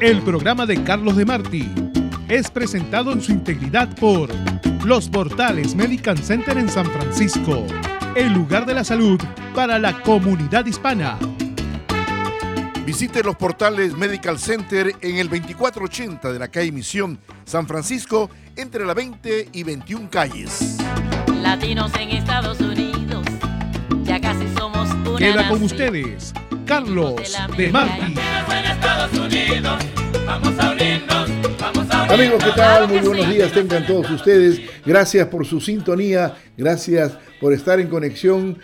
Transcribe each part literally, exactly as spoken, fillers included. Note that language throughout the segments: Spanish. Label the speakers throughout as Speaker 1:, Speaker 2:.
Speaker 1: El programa de Carlos de Marti es presentado en su integridad por Los Portales Medical Center en San Francisco, el lugar de la salud para la comunidad hispana.
Speaker 2: Visite Los Portales Medical Center en el veinticuatro ochenta de la calle Misión, San Francisco, entre la veinte y veintiuna calles.
Speaker 3: Latinos en Estados Unidos, ya casi somos una
Speaker 1: Queda
Speaker 3: nación.
Speaker 1: con ustedes, Carlos de Marti.
Speaker 4: Vamos a unirnos, vamos a unirnos.
Speaker 2: Amigos, ¿qué tal? Muy buenos días tengan todos ustedes. Gracias por su sintonía, gracias por estar en conexión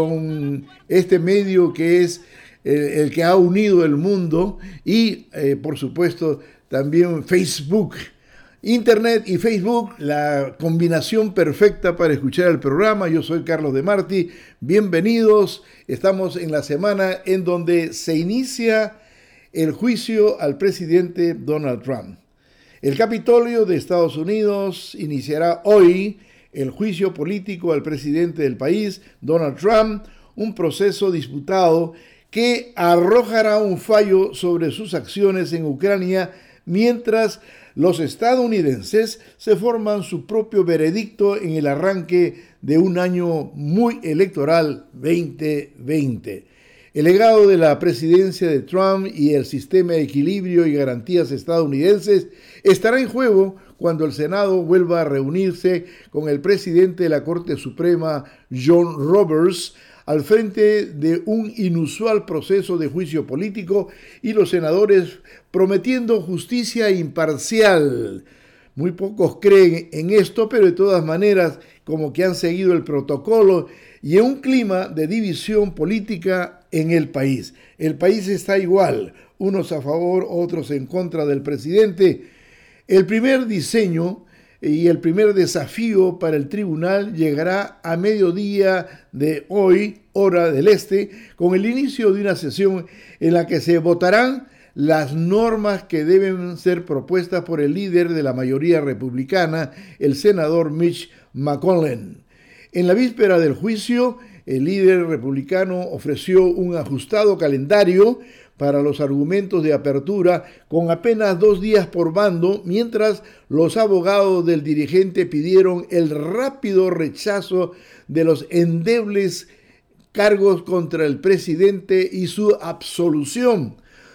Speaker 2: con este medio que es eh, el que ha unido el mundo y, eh, por supuesto, también Facebook. Internet y Facebook, la combinación perfecta para escuchar el programa. Yo soy Carlos de Marti, bienvenidos. Estamos en la semana en donde se inicia el juicio al presidente Donald Trump. El Capitolio de Estados Unidos iniciará hoy el juicio político al presidente del país, Donald Trump, un proceso disputado que arrojará un fallo sobre sus acciones en Ucrania mientras los estadounidenses se forman su propio veredicto en el arranque de un año muy electoral veinte veinte. El legado de la presidencia de Trump y el sistema de equilibrio y garantías estadounidenses estará en juego cuando el Senado vuelva a reunirse con el presidente de la Corte Suprema, John Roberts, al frente de un inusual proceso de juicio político y los senadores prometiendo justicia imparcial. Muy pocos creen en esto, pero de todas maneras como que han seguido el protocolo y en un clima de división política en el país. El país está igual, unos a favor, otros en contra del presidente. El primer diseño y el primer desafío para el tribunal llegará a mediodía de hoy, hora del este, con el inicio de una sesión en la que se votarán las normas que deben ser propuestas por el líder de la mayoría republicana, el senador Mitch McConnell. En la víspera del juicio, el líder republicano ofreció un ajustado calendario para los argumentos de apertura con apenas dos días por bando, mientras los abogados del dirigente pidieron el rápido rechazo de los endebles cargos contra el presidente y su absolución.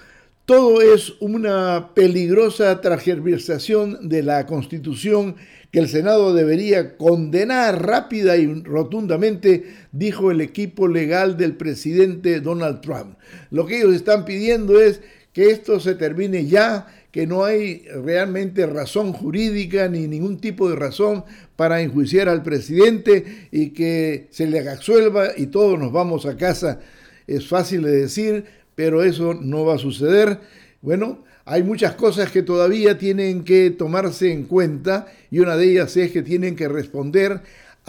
Speaker 2: Todo es una peligrosa transgiversación de la Constitución que el Senado debería condenar rápida y rotundamente, dijo el equipo legal del presidente Donald Trump. Lo que ellos están pidiendo es que esto se termine ya, que no hay realmente razón jurídica ni ningún tipo de razón para enjuiciar al presidente y que se le absuelva y todos nos vamos a casa. Es fácil de decir, pero eso no va a suceder. Bueno, hay muchas cosas que todavía tienen que tomarse en cuenta y una de ellas es que tienen que responder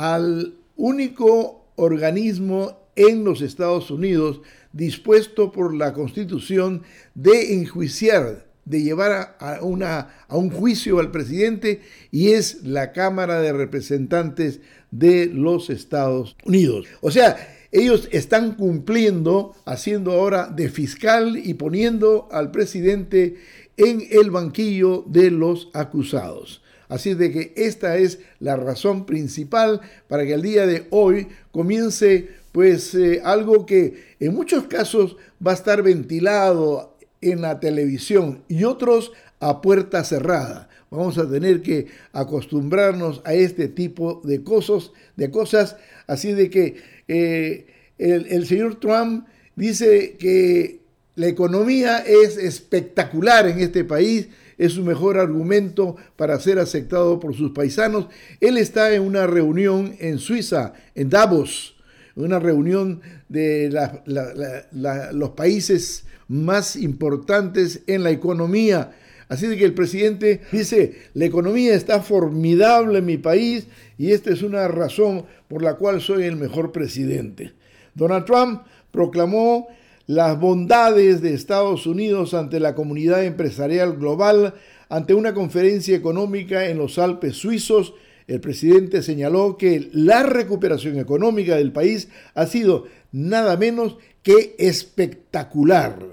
Speaker 2: al único organismo en los Estados Unidos dispuesto por la Constitución de enjuiciar, de llevar a, una, a un juicio al presidente, y es la Cámara de Representantes de los Estados Unidos. O sea, ellos están cumpliendo, haciendo ahora de fiscal y poniendo al presidente en el banquillo de los acusados. Así de que esta es la razón principal para que el día de hoy comience pues eh, algo que en muchos casos va a estar ventilado en la televisión y otros a puerta cerrada. Vamos a tener que acostumbrarnos a este tipo de cosas, de cosas así de que Eh, el, el señor Trump dice que la economía es espectacular en este país, es su mejor argumento para ser aceptado por sus paisanos. Él está en una reunión en Suiza, en Davos, una reunión de la, la, la, la, los países más importantes en la economía. Así de que el presidente dice, la economía está formidable en mi país y esta es una razón por la cual soy el mejor presidente. Donald Trump proclamó las bondades de Estados Unidos ante la comunidad empresarial global ante una conferencia económica en los Alpes suizos. El presidente señaló que la recuperación económica del país ha sido nada menos que espectacular.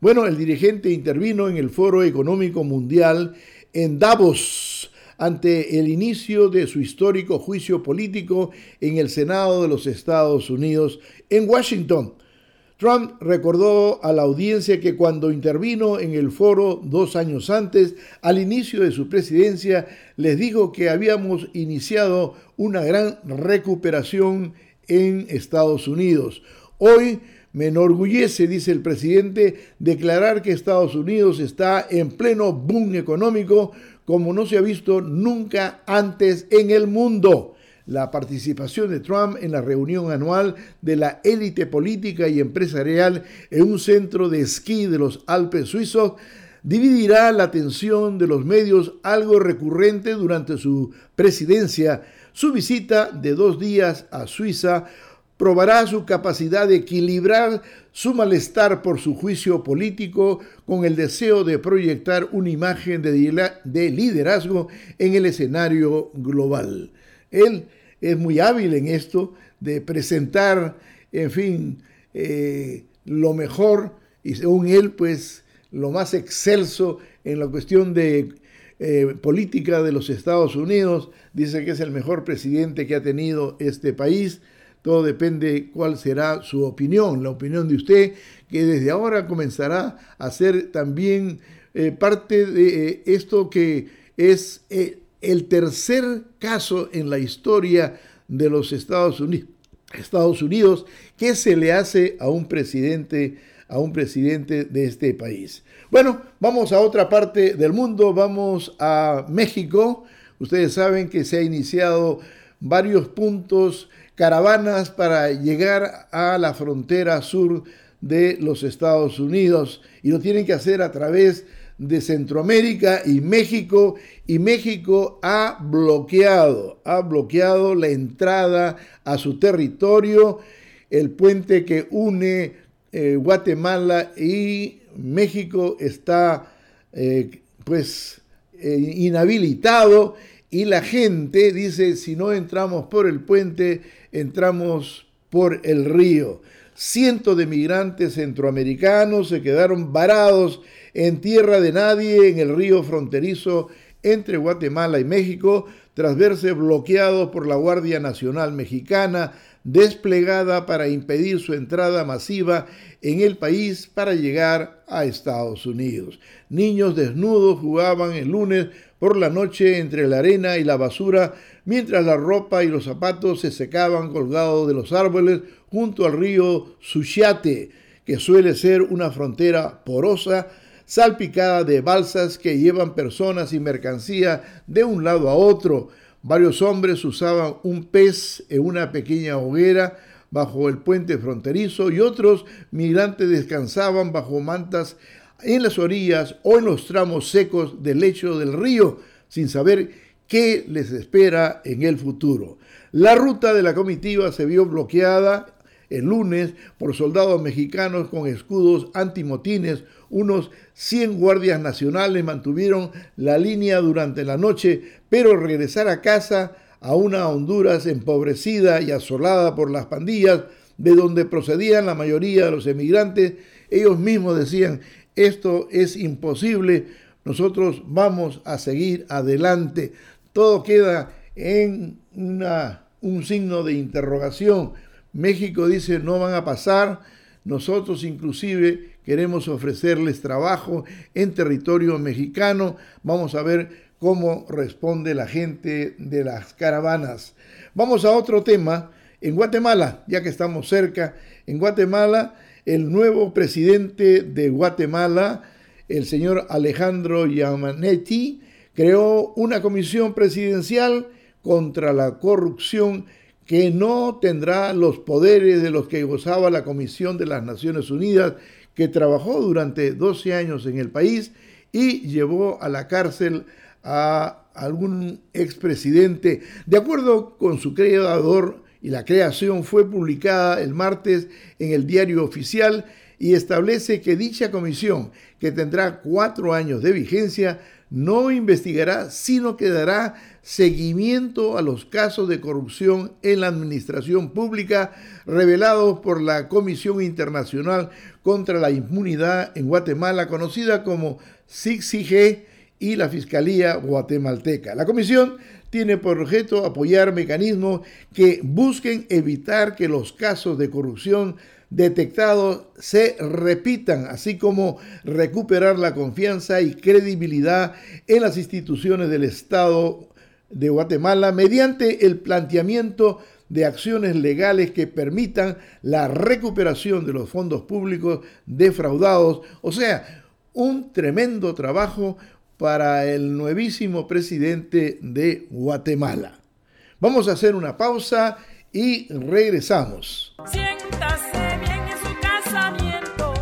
Speaker 2: Bueno, el dirigente intervino en el Foro Económico Mundial en Davos ante el inicio de su histórico juicio político en el Senado de los Estados Unidos en Washington. Trump recordó a la audiencia que cuando intervino en el foro dos años antes, al inicio de su presidencia, les dijo que habíamos iniciado una gran recuperación en Estados Unidos. Hoy me enorgullece, dice el presidente, declarar que Estados Unidos está en pleno boom económico como no se ha visto nunca antes en el mundo. La participación de Trump en la reunión anual de la élite política y empresarial en un centro de esquí de los Alpes suizos dividirá la atención de los medios, algo recurrente durante su presidencia. Su visita de dos días a Suiza probará su capacidad de equilibrar su malestar por su juicio político con el deseo de proyectar una imagen de, de liderazgo en el escenario global. Él es muy hábil en esto de presentar, en fin, eh, lo mejor y según él, pues, lo más excelso en la cuestión de eh, política de los Estados Unidos. Dice que es el mejor presidente que ha tenido este país. Todo depende cuál será su opinión, la opinión de usted, que desde ahora comenzará a ser también eh, parte de eh, esto que es eh, el tercer caso en la historia de los Estados Unidos, Estados Unidos que se le hace a un presidente, a un presidente de este país. Bueno, vamos a otra parte del mundo, vamos a México. Ustedes saben que se ha iniciado varios puntos, caravanas para llegar a la frontera sur de los Estados Unidos y lo tienen que hacer a través de Centroamérica y México, y México ha bloqueado, ha bloqueado la entrada a su territorio, el puente que une eh, Guatemala y México está eh, pues eh, inhabilitado. Y la gente dice, si no entramos por el puente, entramos por el río. Cientos de migrantes centroamericanos se quedaron varados en tierra de nadie en el río fronterizo entre Guatemala y México, tras verse bloqueados por la Guardia Nacional Mexicana, desplegada para impedir su entrada masiva en el país para llegar a Estados Unidos. Niños desnudos jugaban el lunes por la noche entre la arena y la basura, mientras la ropa y los zapatos se secaban colgados de los árboles junto al río Suchiate, que suele ser una frontera porosa, salpicada de balsas que llevan personas y mercancía de un lado a otro. Varios hombres usaban un pez en una pequeña hoguera bajo el puente fronterizo y otros migrantes descansaban bajo mantas en las orillas o en los tramos secos del lecho del río, sin saber qué les espera en el futuro. La ruta de la comitiva se vio bloqueada el lunes por soldados mexicanos con escudos antimotines. Unos cien guardias nacionales mantuvieron la línea durante la noche, pero regresar a casa a una Honduras empobrecida y asolada por las pandillas, de donde procedían la mayoría de los emigrantes, ellos mismos decían, esto es imposible, nosotros vamos a seguir adelante. Todo queda en una, un signo de interrogación. México dice no van a pasar, nosotros inclusive queremos ofrecerles trabajo en territorio mexicano. Vamos a ver cómo responde la gente de las caravanas. Vamos a otro tema. En Guatemala, ya que estamos cerca, en Guatemala, el nuevo presidente de Guatemala, el señor Alejandro Yamatei, creó una comisión presidencial contra la corrupción que no tendrá los poderes de los que gozaba la Comisión de las Naciones Unidas, que trabajó durante doce años en el país y llevó a la cárcel a algún expresidente. De acuerdo con su creador, y la creación fue publicada el martes en el Diario Oficial, y establece que dicha comisión, que tendrá cuatro años de vigencia, no investigará, sino que dará seguimiento a los casos de corrupción en la administración pública revelados por la Comisión Internacional contra la Impunidad en Guatemala, conocida como C I C I G, y la Fiscalía Guatemalteca. La comisión tiene por objeto apoyar mecanismos que busquen evitar que los casos de corrupción detectados se repitan, así como recuperar la confianza y credibilidad en las instituciones del Estado de Guatemala mediante el planteamiento de acciones legales que permitan la recuperación de los fondos públicos defraudados. O sea, un tremendo trabajo para el nuevísimo presidente de Guatemala. Vamos a hacer una pausa y regresamos.
Speaker 5: Siéntase bien en su casamiento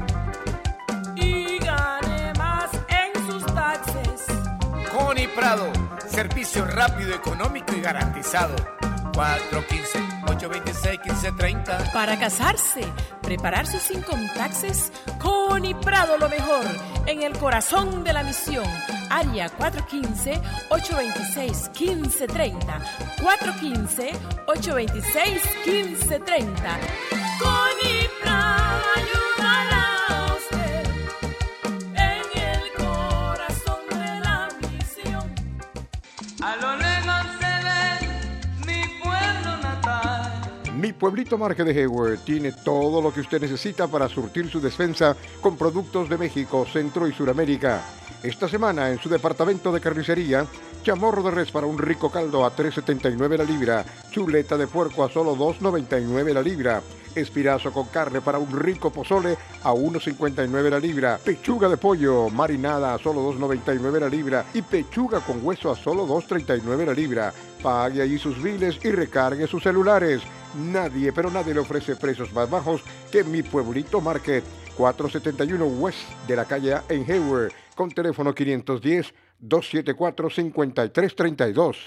Speaker 5: y gane más en sus taxes.
Speaker 6: Connie Prado, servicio rápido, económico y garantizado. cuatro uno cinco, ocho dos seis, uno cinco tres cero.
Speaker 5: Para casarse, preparar sus income taxes, Connie Prado lo mejor, en el corazón de la misión. Área cuatro uno cinco, ocho dos seis, uno cinco tres cero. cuatro uno cinco, ocho dos seis, uno cinco tres cero. Connie Prado ayudará a usted en el corazón de la misión.
Speaker 4: A lo lejos se ve mi pueblo natal.
Speaker 7: Mi Pueblito Market de Hayward tiene todo lo que usted necesita para surtir su despensa con productos de México, Centro y Suramérica. Esta semana en su departamento de carnicería, chamorro de res para un rico caldo a tres setenta y nueve la libra, chuleta de puerco a solo dos noventa y nueve la libra, espinazo con carne para un rico pozole a uno cincuenta y nueve la libra, pechuga de pollo marinada a solo dos noventa y nueve la libra y pechuga con hueso a solo dos treinta y nueve la libra. Pague allí sus biles y recargue sus celulares. Nadie, pero nadie le ofrece precios más bajos que Mi Pueblito Market, cuatrocientos setenta y uno West de la calle en Hayward, con teléfono quinientos diez, doscientos setenta y cuatro, cincuenta y tres treinta y dos.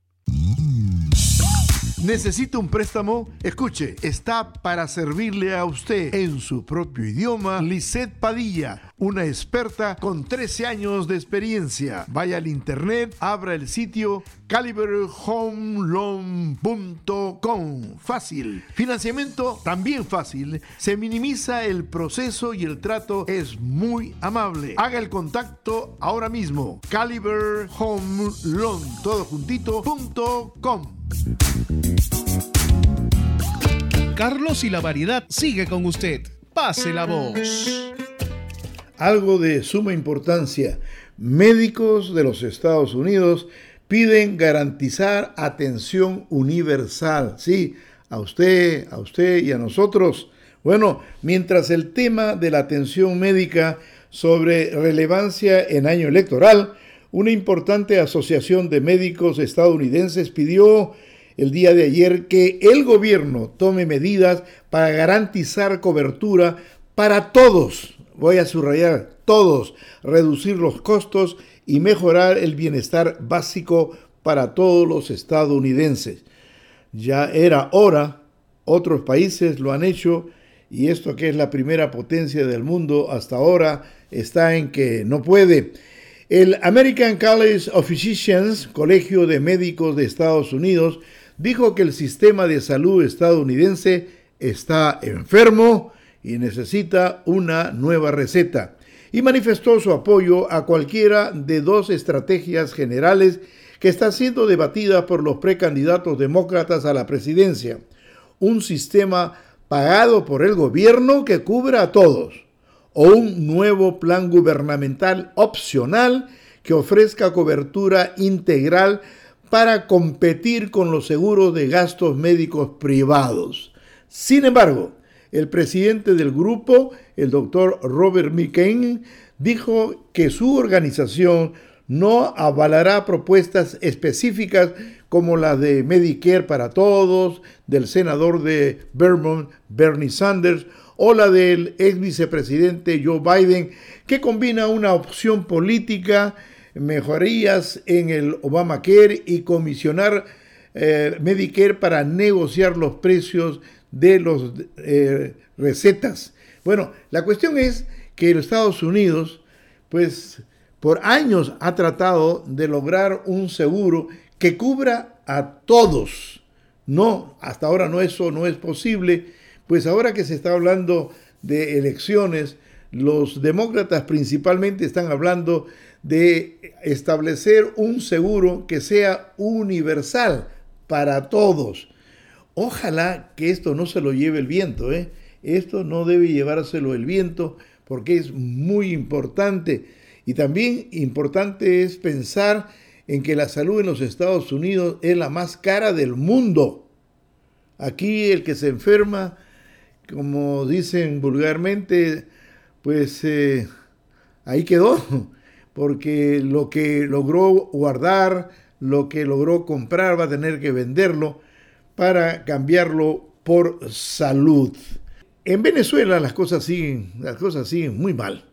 Speaker 2: ¿Necesita un préstamo? Escuche, está para servirle a usted en su propio idioma Lisette Padilla, una experta con trece años de experiencia. Vaya al internet, abra el sitio caliber home loan punto com. Fácil. Financiamiento también fácil. Se minimiza el proceso y el trato es muy amable. Haga el contacto ahora mismo. caliber home loan todo juntito punto com.
Speaker 1: Carlos y la variedad sigue con usted. Pase la voz.
Speaker 2: Algo de suma importancia. Médicos de los Estados Unidos piden garantizar atención universal. Sí, a usted, a usted y a nosotros. Bueno, mientras el tema de la atención médica sobre relevancia en año electoral, una importante asociación de médicos estadounidenses pidió el día de ayer que el gobierno tome medidas para garantizar cobertura para todos. Voy a subrayar, todos, reducir los costos y mejorar el bienestar básico para todos los estadounidenses. Ya era hora, otros países lo han hecho y esto, que es la primera potencia del mundo hasta ahora, está en que no puede. El American College of Physicians, Colegio de Médicos de Estados Unidos, dijo que el sistema de salud estadounidense está enfermo y necesita una nueva receta, y manifestó su apoyo a cualquiera de dos estrategias generales que está siendo debatida por los precandidatos demócratas a la presidencia: un sistema pagado por el gobierno que cubra a todos, o un nuevo plan gubernamental opcional que ofrezca cobertura integral para competir con los seguros de gastos médicos privados. Sin embargo, el presidente del grupo, el doctor Robert McCain, dijo que su organización no avalará propuestas específicas como la de Medicare para todos, del senador de Vermont, Bernie Sanders, o la del ex vicepresidente Joe Biden, que combina una opción política, mejorías en el Obamacare y comisionar eh, Medicare para negociar los precios de las eh, recetas. Bueno, la cuestión es que los Estados Unidos, pues por años ha tratado de lograr un seguro que cubra a todos. No, hasta ahora no, eso no es posible, pues ahora que se está hablando de elecciones, los demócratas principalmente están hablando de establecer un seguro que sea universal para todos. Ojalá que esto no se lo lleve el viento, ¿eh? Esto no debe llevárselo el viento porque es muy importante. Y también importante es pensar en que la salud en los Estados Unidos es la más cara del mundo. Aquí el que se enferma, como dicen vulgarmente, pues eh, ahí quedó, porque lo que logró guardar, lo que logró comprar, va a tener que venderlo para cambiarlo por salud. En Venezuela las cosas siguen, las cosas siguen muy mal.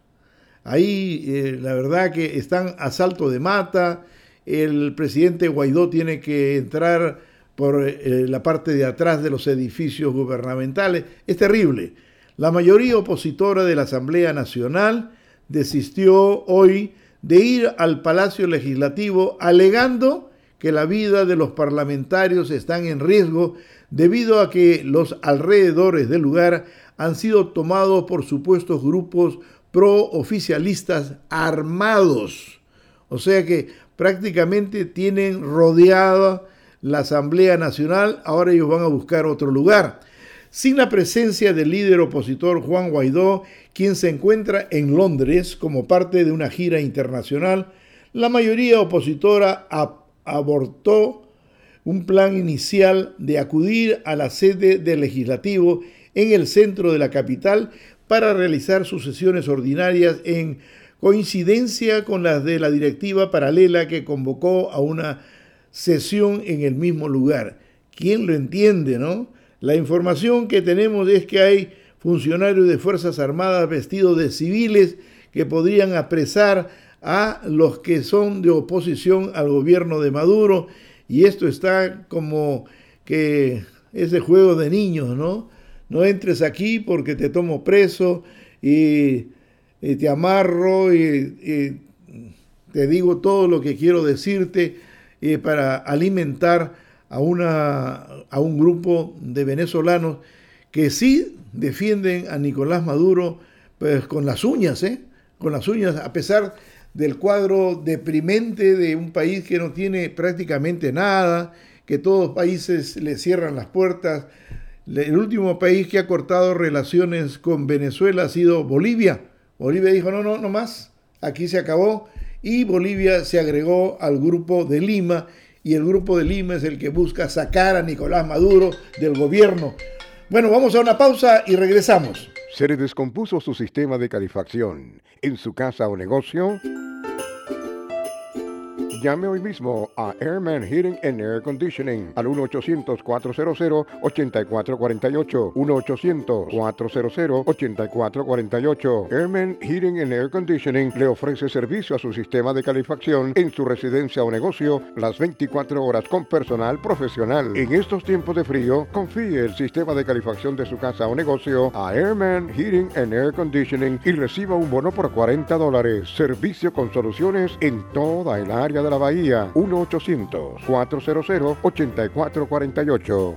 Speaker 2: Ahí eh, la verdad que están a salto de mata. El presidente Guaidó tiene que entrar por eh, la parte de atrás de los edificios gubernamentales. Es terrible. La mayoría opositora de la Asamblea Nacional desistió hoy de ir al Palacio Legislativo alegando que la vida de los parlamentarios están en riesgo debido a que los alrededores del lugar han sido tomados por supuestos grupos pro-oficialistas armados. O sea que prácticamente tienen rodeada la Asamblea Nacional, ahora ellos van a buscar otro lugar. Sin la presencia del líder opositor Juan Guaidó, quien se encuentra en Londres como parte de una gira internacional, la mayoría opositora ab- abortó un plan inicial de acudir a la sede del Legislativo en el centro de la capital para realizar sus sesiones ordinarias en coincidencia con las de la directiva paralela que convocó a una sesión en el mismo lugar. ¿Quién lo entiende, no? La información que tenemos es que hay funcionarios de Fuerzas Armadas vestidos de civiles que podrían apresar a los que son de oposición al gobierno de Maduro, y esto está como que ese juego de niños, ¿no? No entres aquí porque te tomo preso y, y te amarro y, y te digo todo lo que quiero decirte eh, para alimentar a, una, a un grupo de venezolanos que sí defienden a Nicolás Maduro pues con las uñas, ¿eh? Con las uñas, a pesar del cuadro deprimente de un país que no tiene prácticamente nada, que todos los países le cierran las puertas. El último país que ha cortado relaciones con Venezuela ha sido Bolivia. Bolivia dijo, no, no, no más, aquí se acabó, y Bolivia se agregó al grupo de Lima, y el grupo de Lima es el que busca sacar a Nicolás Maduro del gobierno. Bueno, vamos a una pausa y regresamos.
Speaker 7: ¿Se le descompuso su sistema de calefacción en su casa o negocio? Llame hoy mismo a Airman Heating and Air Conditioning al uno ochocientos, cuatrocientos, ochenta y cuatro cuarenta y ocho, uno ochocientos, cuatrocientos, ochenta y cuatro cuarenta y ocho. Airman Heating and Air Conditioning le ofrece servicio a su sistema de calefacción en su residencia o negocio las veinticuatro horas con personal profesional. En estos tiempos de frío, confíe el sistema de calefacción de su casa o negocio a Airman Heating and Air Conditioning y reciba un bono por cuarenta dólares. Servicio con soluciones en toda el área de la Bahía. Uno ochocientos, cuatrocientos, ochenta y cuatro cuarenta y ocho.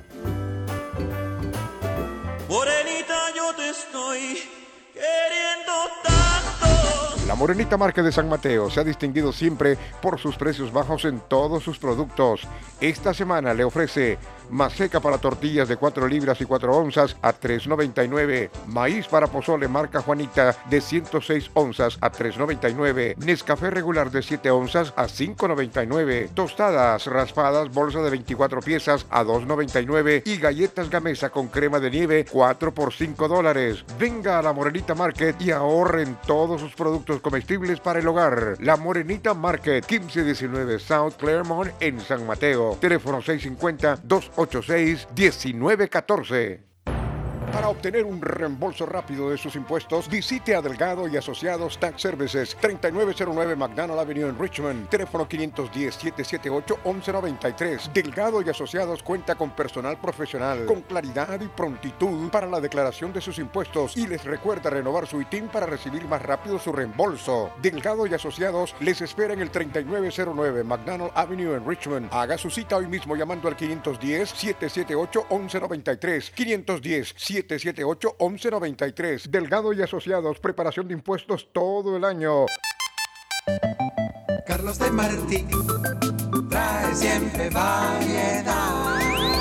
Speaker 4: Morenita, yo te estoy queriendo tanto.
Speaker 7: La Morenita Market de San Mateo se ha distinguido siempre por sus precios bajos en todos sus productos. Esta semana le ofrece maseca para tortillas de cuatro libras y cuatro onzas a tres noventa y nueve. Maíz para pozole marca Juanita de ciento seis onzas a tres noventa y nueve. Nescafé regular de siete onzas a cinco noventa y nueve. Tostadas raspadas bolsa de veinticuatro piezas a dos noventa y nueve. Y galletas Gamesa con crema de nieve cuatro por cinco dólares. Venga a la Morenita Market y ahorren todos sus productos comestibles para el hogar. La Morenita Market, quince diecinueve South Claremont en San Mateo. Teléfono seis cincuenta, dos ochenta y seis, diecinueve catorce. Para obtener un reembolso rápido de sus impuestos, visite a Delgado y Asociados Tax Services, treinta y nueve cero nueve McDonald Avenue en Richmond, teléfono quinientos diez, setecientos setenta y ocho, once noventa y tres. Delgado y Asociados cuenta con personal profesional, con claridad y prontitud para la declaración de sus impuestos y les recuerda renovar su I T I N para recibir más rápido su reembolso. Delgado y Asociados les espera en el treinta y nueve cero nueve McDonald Avenue en Richmond. Haga su cita hoy mismo llamando al quinientos diez, setecientos setenta y ocho, once noventa y tres. quinientos diez, setecientos setenta y ocho, once noventa y tres. Delgado y Asociados, preparación de impuestos todo el año.
Speaker 8: Carlos de Martí trae siempre variedad.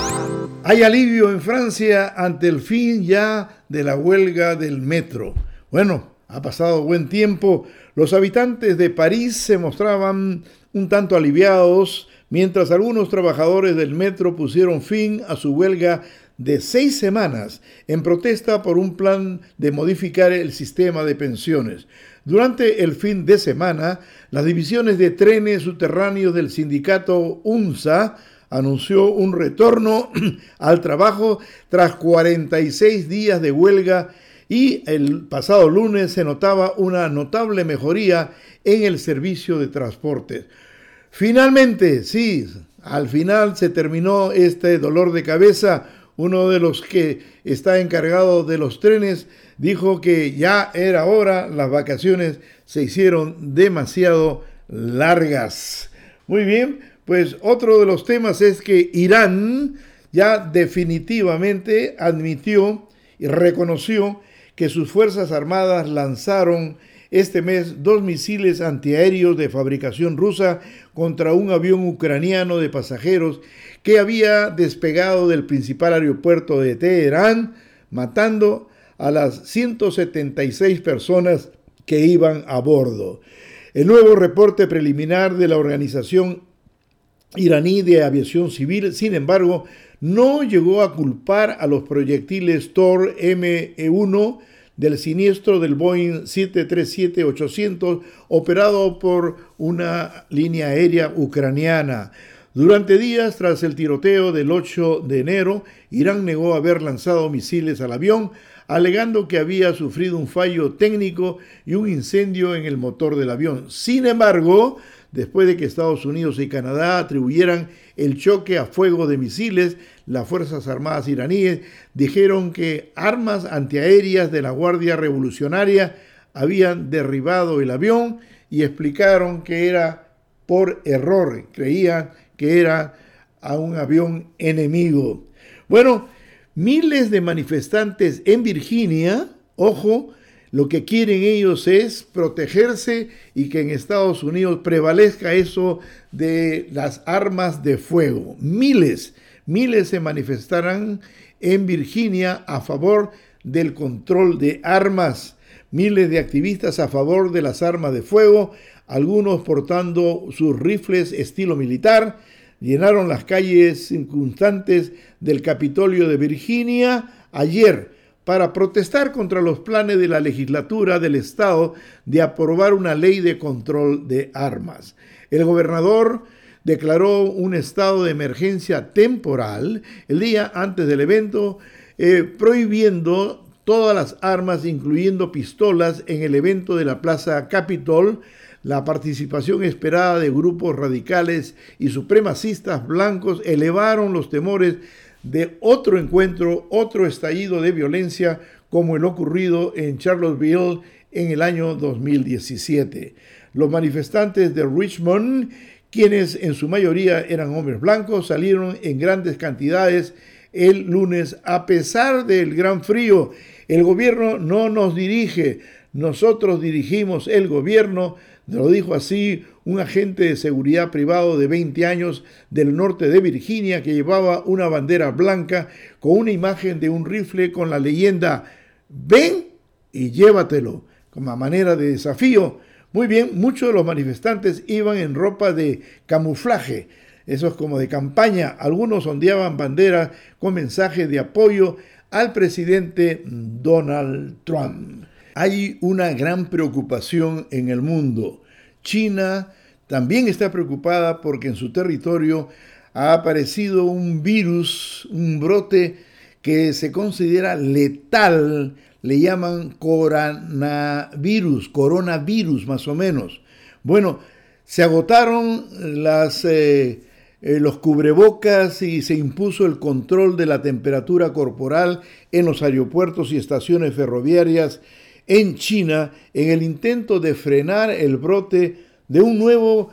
Speaker 2: Hay alivio en Francia ante el fin ya de la huelga del metro. Bueno, ha pasado buen tiempo. Los habitantes de París se mostraban un tanto aliviados, mientras algunos trabajadores del metro pusieron fin a su huelga de seis semanas en protesta por un plan de modificar el sistema de pensiones. Durante el fin de semana, las divisiones de trenes subterráneos del sindicato UNSA anunció un retorno al trabajo tras cuarenta y seis días de huelga y el pasado lunes se notaba una notable mejoría en el servicio de transportes. Finalmente, sí, al final se terminó este dolor de cabeza. Uno de los que está encargado de los trenes dijo que ya era hora, las vacaciones se hicieron demasiado largas. Muy bien, pues otro de los temas es que Irán ya definitivamente admitió y reconoció que sus Fuerzas Armadas lanzaron este mes dos misiles antiaéreos de fabricación rusa contra un avión ucraniano de pasajeros que había despegado del principal aeropuerto de Teherán, matando a las ciento setenta y seis personas que iban a bordo. El nuevo reporte preliminar de la Organización Iraní de Aviación Civil, sin embargo, no llegó a culpar a los proyectiles Tor M uno del siniestro del Boeing siete treinta y siete ochocientos operado por una línea aérea ucraniana. Durante días tras el tiroteo del ocho de enero, Irán negó haber lanzado misiles al avión, alegando que había sufrido un fallo técnico y un incendio en el motor del avión. Sin embargo, después de que Estados Unidos y Canadá atribuyeran el choque a fuego de misiles, las Fuerzas Armadas iraníes dijeron que armas antiaéreas de la Guardia Revolucionaria habían derribado el avión y explicaron que era por error. Creían que era a un avión enemigo. Bueno, miles de manifestantes en Virginia, ojo, lo que quieren ellos es protegerse y que en Estados Unidos prevalezca eso de las armas de fuego. Miles, miles se manifestarán en Virginia a favor del control de armas. Miles de activistas a favor de las armas de fuego, algunos portando sus rifles estilo militar, llenaron las calles circunstantes del Capitolio de Virginia ayer para protestar contra los planes de la legislatura del estado de aprobar una ley de control de armas. El gobernador declaró un estado de emergencia temporal el día antes del evento, eh, prohibiendo todas las armas, incluyendo pistolas, en el evento de la Plaza Capitol. La participación esperada de grupos radicales y supremacistas blancos elevaron los temores de otro encuentro, otro estallido de violencia como el ocurrido en Charlottesville en el año dos mil diecisiete. Los manifestantes de Richmond, quienes en su mayoría eran hombres blancos, salieron en grandes cantidades el lunes a pesar del gran frío. El gobierno no nos dirige, nosotros dirigimos el gobierno, lo dijo así un agente de seguridad privado de veinte años del norte de Virginia que llevaba una bandera blanca con una imagen de un rifle con la leyenda "Ven y llévatelo", como manera de desafío. Muy bien, muchos de los manifestantes iban en ropa de camuflaje, eso es como de campaña. Algunos ondeaban banderas con mensajes de apoyo al presidente Donald Trump. Hay una gran preocupación en el mundo. China también está preocupada porque en su territorio ha aparecido un virus, un brote que se considera letal, le llaman coronavirus, coronavirus más o menos. Bueno, se agotaron las, eh, eh, los cubrebocas y se impuso el control de la temperatura corporal en los aeropuertos y estaciones ferroviarias en China en el intento de frenar el brote de un nuevo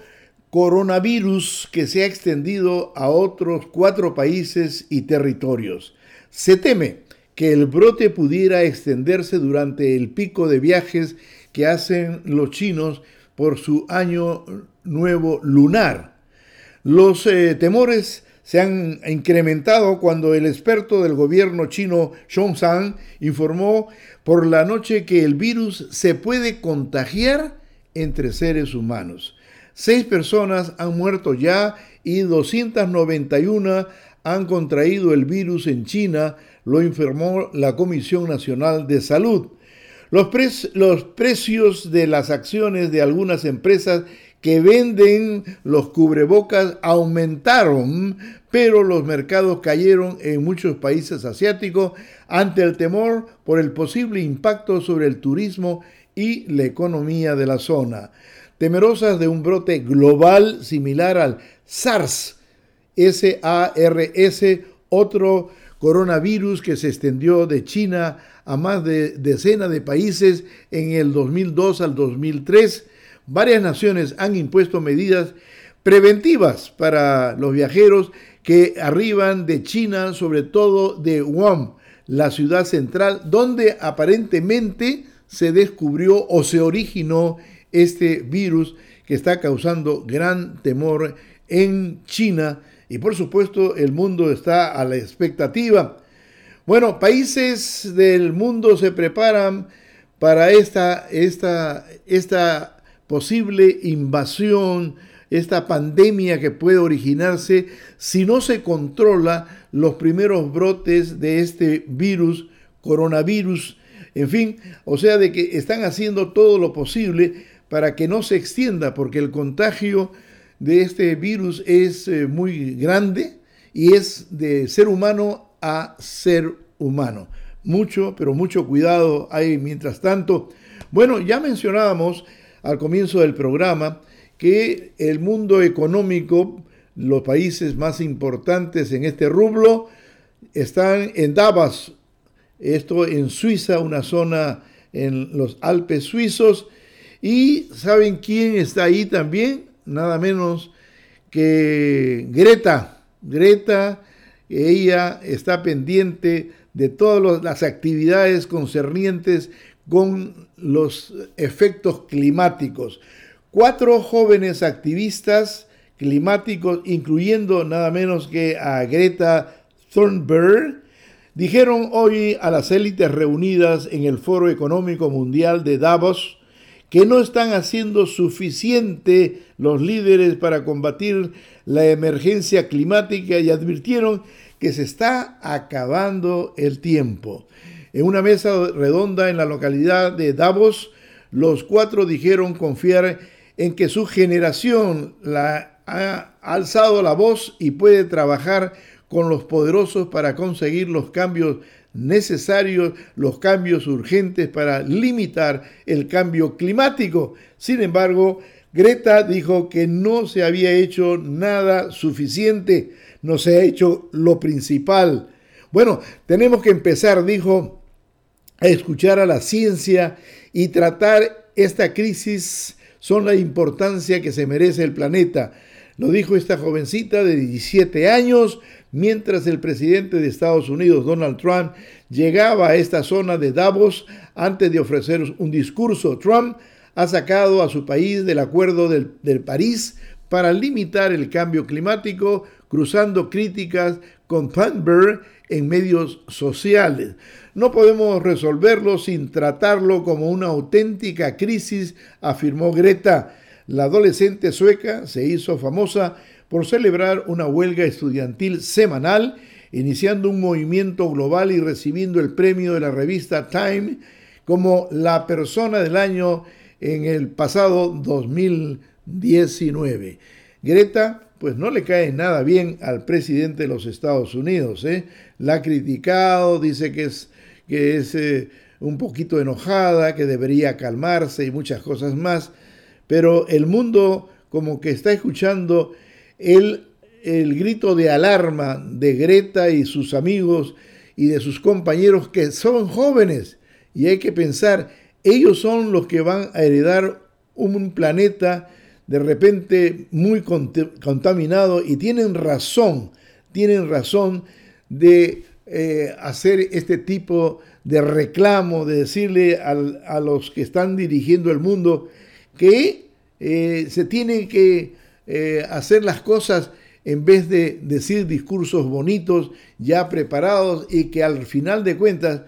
Speaker 2: coronavirus que se ha extendido a otros cuatro países y territorios. Se teme que el brote pudiera extenderse durante el pico de viajes que hacen los chinos por su año nuevo lunar. Los eh, temores se han incrementado cuando el experto del gobierno chino, Zhongzhang, informó por la noche que el virus se puede contagiar entre seres humanos. Seis personas han muerto ya y doscientas noventa y una han contraído el virus en China, lo informó la Comisión Nacional de Salud. Los, pre- los precios de las acciones de algunas empresas que venden los cubrebocas aumentaron, pero los mercados cayeron en muchos países asiáticos ante el temor por el posible impacto sobre el turismo y la economía de la zona. Temerosas de un brote global similar al SARS, S A R S, otro coronavirus que se extendió de China a más de decenas de países en el dos mil dos al dos mil tres, varias naciones han impuesto medidas preventivas para los viajeros que arriban de China, sobre todo de Wuhan, la ciudad central, donde aparentemente se descubrió o se originó este virus que está causando gran temor en China y por supuesto el mundo está a la expectativa. Bueno, países del mundo se preparan para esta, esta, esta posible invasión, esta pandemia que puede originarse si no se controla los primeros brotes de este virus, coronavirus. En fin, o sea, de que están haciendo todo lo posible para que no se extienda, porque el contagio de este virus es eh, muy grande y es de ser humano a ser humano. Mucho, pero mucho cuidado hay mientras tanto. Bueno, ya mencionábamos al comienzo del programa que el mundo económico, los países más importantes en este rublo, están en Davos, esto en Suiza, una zona en los Alpes suizos. ¿Y saben quién está ahí también? Nada menos que Greta. Greta, ella está pendiente de todas las actividades concernientes con los efectos climáticos. Cuatro jóvenes activistas climáticos, incluyendo nada menos que a Greta Thunberg, dijeron hoy a las élites reunidas en el Foro Económico Mundial de Davos que no están haciendo suficiente los líderes para combatir la emergencia climática y advirtieron que se está acabando el tiempo. En una mesa redonda en la localidad de Davos, los cuatro dijeron confiar en que su generación la ha alzado la voz y puede trabajar con los poderosos para conseguir los cambios necesarios, los cambios urgentes para limitar el cambio climático. Sin embargo, Greta dijo que no se había hecho nada suficiente, no se ha hecho lo principal. Bueno, tenemos que empezar, dijo, a escuchar a la ciencia y tratar esta crisis son la importancia que se merece el planeta. Lo dijo esta jovencita de diecisiete años, mientras el presidente de Estados Unidos, Donald Trump, llegaba a esta zona de Davos antes de ofrecer un discurso. Trump ha sacado a su país del Acuerdo del, del París para limitar el cambio climático, cruzando críticas con Thunberg en medios sociales. No podemos resolverlo sin tratarlo como una auténtica crisis, afirmó Greta. La adolescente sueca se hizo famosa por celebrar una huelga estudiantil semanal, iniciando un movimiento global y recibiendo el premio de la revista Time como la persona del año en el pasado dos mil diecinueve. Greta, pues no le cae nada bien al presidente de los Estados Unidos, ¿eh? la ha criticado, dice que es, que es eh, un poquito enojada, que debería calmarse y muchas cosas más, pero el mundo como que está escuchando el, el grito de alarma de Greta y sus amigos y de sus compañeros que son jóvenes, y hay que pensar, ellos son los que van a heredar un planeta de repente muy cont- contaminado, y tienen razón, tienen razón de eh, hacer este tipo de reclamo, de decirle al, a los que están dirigiendo el mundo que eh, se tienen que eh, hacer las cosas en vez de decir discursos bonitos ya preparados y que al final de cuentas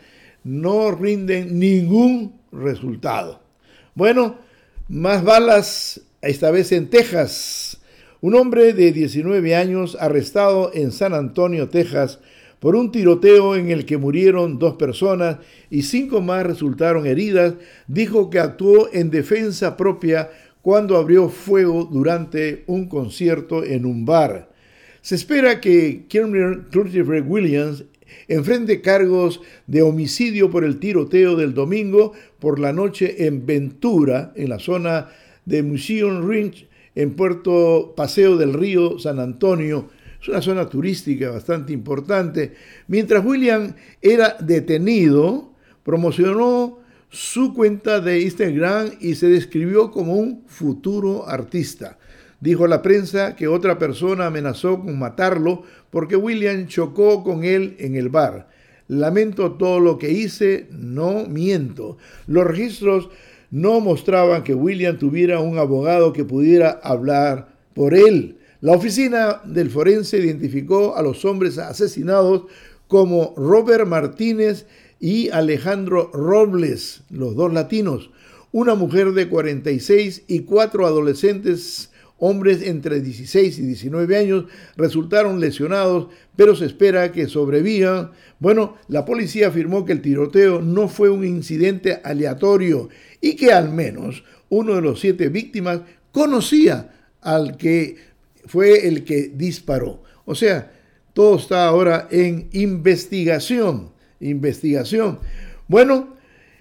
Speaker 2: no rinden ningún resultado. Bueno, más balas, esta vez en Texas. Un hombre de diecinueve años arrestado en San Antonio, Texas, por un tiroteo en el que murieron dos personas y cinco más resultaron heridas, dijo que actuó en defensa propia cuando abrió fuego durante un concierto en un bar. Se espera que Christopher Williams enfrente cargos de homicidio por el tiroteo del domingo por la noche en Ventura, en la zona de Museum Ridge, en Puerto Paseo del Río, San Antonio. Es una zona turística bastante importante. Mientras William era detenido, promocionó su cuenta de Instagram y se describió como un futuro artista. Dijo a la prensa que otra persona amenazó con matarlo porque William chocó con él en el bar. Lamento todo lo que hice, no miento. Los registros no mostraban que William tuviera un abogado que pudiera hablar por él. La oficina del forense identificó a los hombres asesinados como Robert Martínez y Alejandro Robles, los dos latinos, una mujer de cuarenta y seis y cuatro adolescentes hombres entre dieciséis y diecinueve años resultaron lesionados, pero se espera que sobrevivan. Bueno, la policía afirmó que el tiroteo no fue un incidente aleatorio y que al menos uno de los siete víctimas conocía al que fue el que disparó. O sea, todo está ahora en investigación, investigación. Bueno,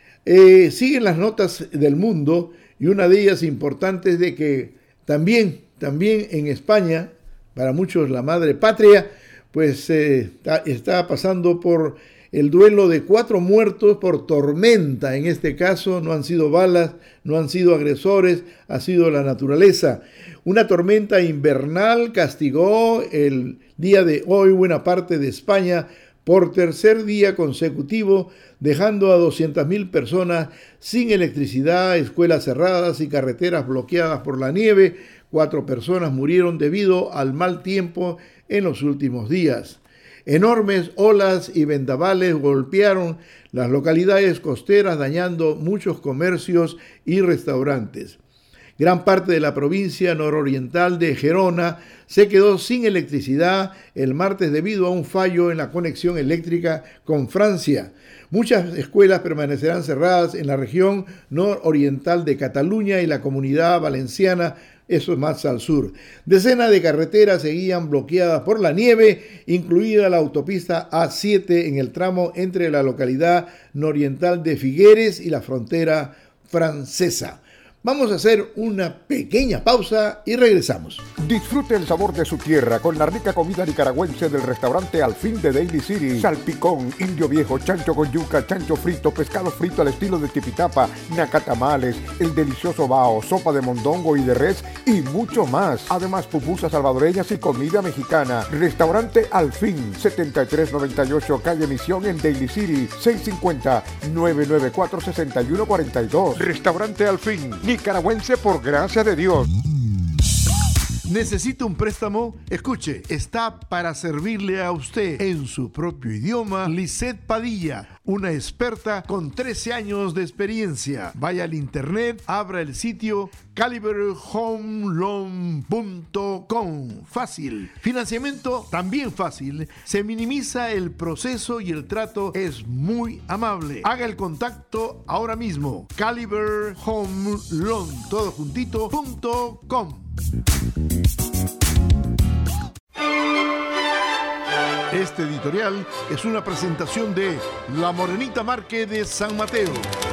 Speaker 2: eh, siguen las notas del mundo y una de ellas importante es de que También, también en España, para muchos la madre patria, pues eh, está, está pasando por el duelo de cuatro muertos por tormenta. En este caso no han sido balas, no han sido agresores, ha sido la naturaleza. Una tormenta invernal castigó el día de hoy buena parte de España por tercer día consecutivo, dejando a doscientas mil personas sin electricidad, escuelas cerradas y carreteras bloqueadas por la nieve. Cuatro personas murieron debido al mal tiempo en los últimos días. Enormes olas y vendavales golpearon las localidades costeras, dañando muchos comercios y restaurantes. Gran parte de la provincia nororiental de Gerona se quedó sin electricidad el martes debido a un fallo en la conexión eléctrica con Francia. Muchas escuelas permanecerán cerradas en la región nororiental de Cataluña y la Comunidad Valenciana, eso es más al sur. Decenas de carreteras seguían bloqueadas por la nieve, incluida la autopista A siete en el tramo entre la localidad nororiental de Figueres y la frontera francesa. Vamos a hacer una pequeña pausa y regresamos.
Speaker 7: Disfrute el sabor de su tierra con la rica comida nicaragüense del restaurante Al Fin de Daly City. Salpicón, indio viejo, chancho con yuca, chancho frito, pescado frito al estilo de Tipitapa, nacatamales, el delicioso bao, sopa de mondongo y de res y mucho más. Además, pupusas salvadoreñas y comida mexicana. Restaurante Al Fin, setenta y tres noventa y ocho calle Misión en Daly City, seis cinco cero, nueve nueve cuatro, seis uno cuatro dos. Restaurante Al Fin, nicaragüense por gracia de Dios.
Speaker 2: ¿Necesita un préstamo? Escuche, está para servirle a usted en su propio idioma. Lisette Padilla, una experta con trece años de experiencia. Vaya al internet, abra el sitio caliber home loan punto com. Fácil. Financiamiento también fácil. Se minimiza el proceso y el trato es muy amable. Haga el contacto ahora mismo. caliber home loan todo juntito punto com. Este editorial es una presentación de La Morenita Market de San Mateo.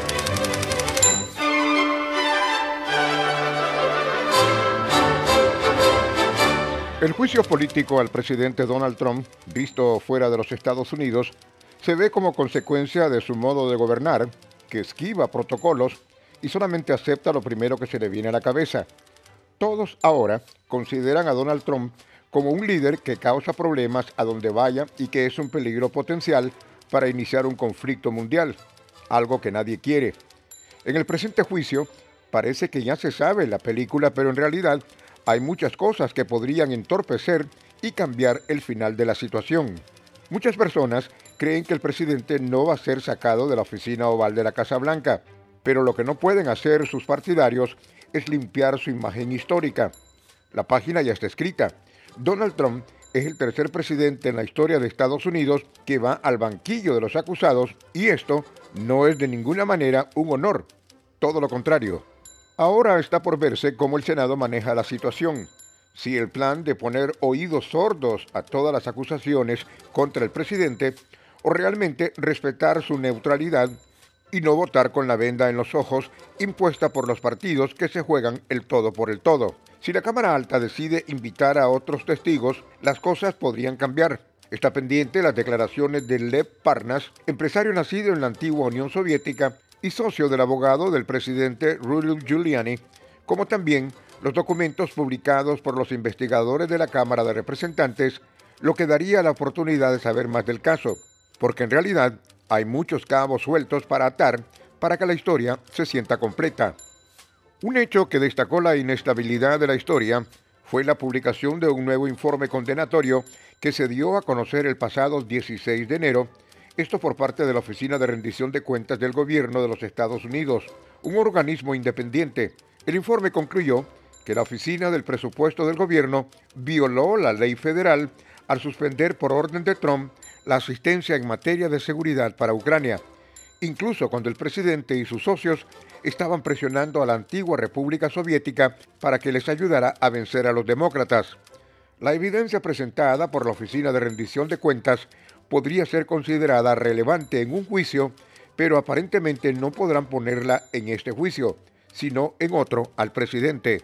Speaker 7: El juicio político al presidente Donald Trump, visto fuera de los Estados Unidos, se ve como consecuencia de su modo de gobernar, que esquiva protocolos y solamente acepta lo primero que se le viene a la cabeza. Todos ahora consideran a Donald Trump como un líder que causa problemas a donde vaya y que es un peligro potencial para iniciar un conflicto mundial, algo que nadie quiere. En el presente juicio, parece que ya se sabe la película, pero en realidad hay muchas cosas que podrían entorpecer y cambiar el final de la situación. Muchas personas creen que el presidente no va a ser sacado de la oficina oval de la Casa Blanca, pero lo que no pueden hacer sus partidarios es limpiar su imagen histórica. La página ya está escrita. Donald Trump es el tercer presidente en la historia de Estados Unidos que va al banquillo de los acusados y esto no es de ninguna manera un honor, todo lo contrario. Ahora está por verse cómo el Senado maneja la situación. Si el plan de poner oídos sordos a todas las acusaciones contra el presidente o realmente respetar su neutralidad y no votar con la venda en los ojos impuesta por los partidos que se juegan el todo por el todo. Si la Cámara Alta decide invitar a otros testigos, las cosas podrían cambiar. Está pendiente las declaraciones de Lev Parnas, empresario nacido en la antigua Unión Soviética y socio del abogado del presidente Rudy Giuliani, como también los documentos publicados por los investigadores de la Cámara de Representantes, lo que daría la oportunidad de saber más del caso, porque en realidad hay muchos cabos sueltos para atar para que la historia se sienta completa. Un hecho que destacó la inestabilidad de la historia fue la publicación de un nuevo informe condenatorio que se dio a conocer el pasado dieciséis de enero, esto por parte de la Oficina de Rendición de Cuentas del Gobierno de los Estados Unidos, un organismo independiente. El informe concluyó que la Oficina del Presupuesto del Gobierno violó la ley federal al suspender por orden de Trump la asistencia en materia de seguridad para Ucrania, incluso cuando el presidente y sus socios estaban presionando a la antigua República Soviética para que les ayudara a vencer a los demócratas. La evidencia presentada por la Oficina de Rendición de Cuentas podría ser considerada relevante en un juicio, pero aparentemente no podrán ponerla en este juicio, sino en otro al presidente.